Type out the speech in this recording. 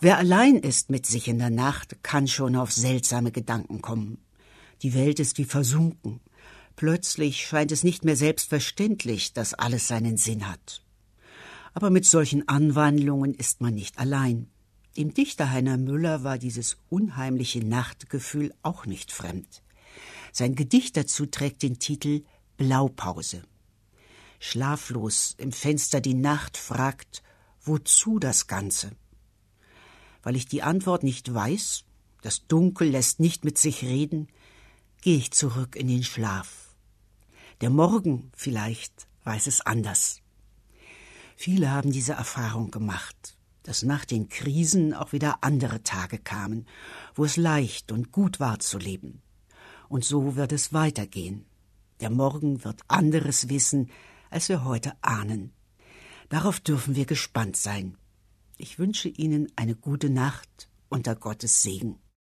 Wer allein ist mit sich in der Nacht, kann schon auf seltsame Gedanken kommen. Die Welt ist wie versunken. Plötzlich scheint es nicht mehr selbstverständlich, dass alles seinen Sinn hat. Aber mit solchen Anwandlungen ist man nicht allein. Dem Dichter Heiner Müller war dieses unheimliche Nachtgefühl auch nicht fremd. Sein Gedicht dazu trägt den Titel Blaupause. Schlaflos im Fenster die Nacht fragt, wozu das Ganze? Weil ich die Antwort nicht weiß, das Dunkel lässt nicht mit sich reden, gehe ich zurück in den Schlaf. Der Morgen vielleicht weiß es anders. Viele haben diese Erfahrung gemacht, dass nach den Krisen auch wieder andere Tage kamen, wo es leicht und gut war zu leben. Und so wird es weitergehen. Der Morgen wird anderes wissen, als wir heute ahnen. Darauf dürfen wir gespannt sein. Ich wünsche Ihnen eine gute Nacht unter Gottes Segen.